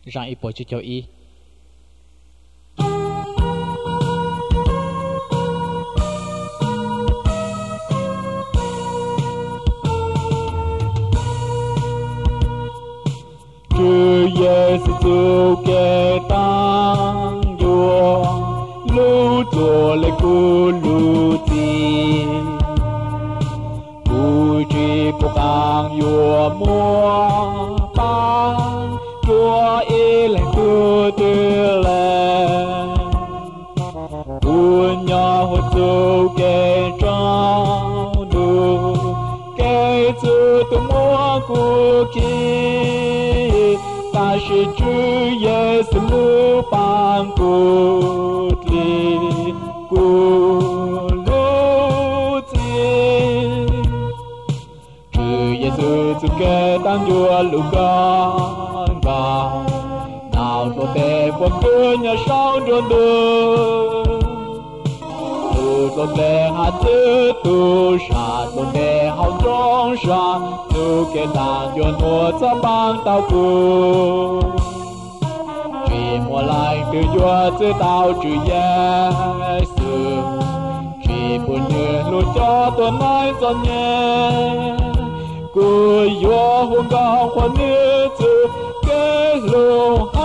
rằng ít bộ cho ý Chúa Giêsu kẻ tăng vua lưu chúa lệ cu lưu tin cu chỉ cố gắng vua mua bán chúa ý lệ cu tư lệ cu nhỏ hốt chúa kẻ trao đủ kẻ chúa tu mua cu kia ta sẽ Chúa Giêsu lưu bằng cột li cột lưu tin Chúa Giêsu Chúa kẻ tăng vua lưu con vào nào có thể qua cửa nhà sau đường đường tu có thể hát chữ tu sa tu thể hậu trong sa tu kẻ tăng vua nuốt sa bằng tao cu chỉ mùa lại từ vua chữ tao chữ Giêsu chỉ buồn nhớ lúc cho tôi nói cho nhé cô vua hùng cao khoan nhớ chữ cái lô